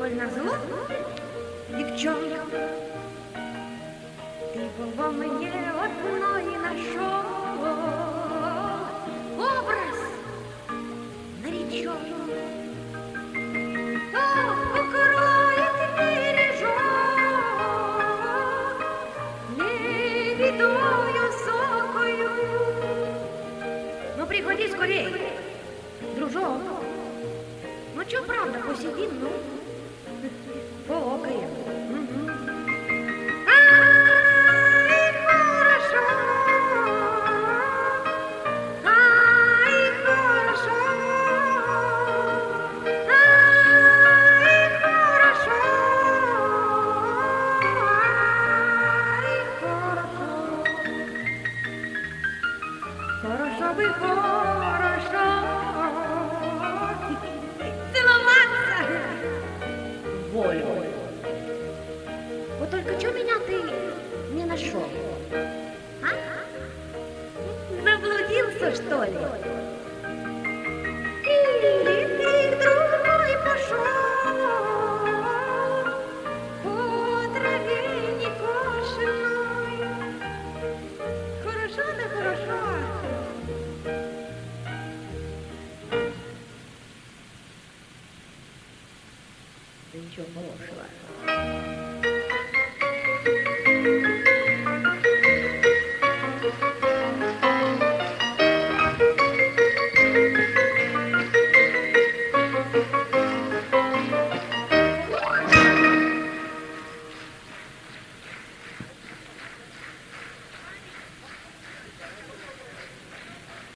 коль назло, девчонка, ты во мне одной нашел образ нареченный. Покроет бережок лебедою сокою. Ну, приходи скорей, дружок. Ну, чё, правда, посидим, ну, поокаем. Ай, хорошо, ай, хорошо, ай, хорошо, ай, хорошо. Хорошо бы, хорошо целоваться волю. Вот только что меня ты не нашел? А? Заблудился, что ли? Или ты к другой пошел по траве некошенной? Хорошо, да хорошо. Да ничего хорошего.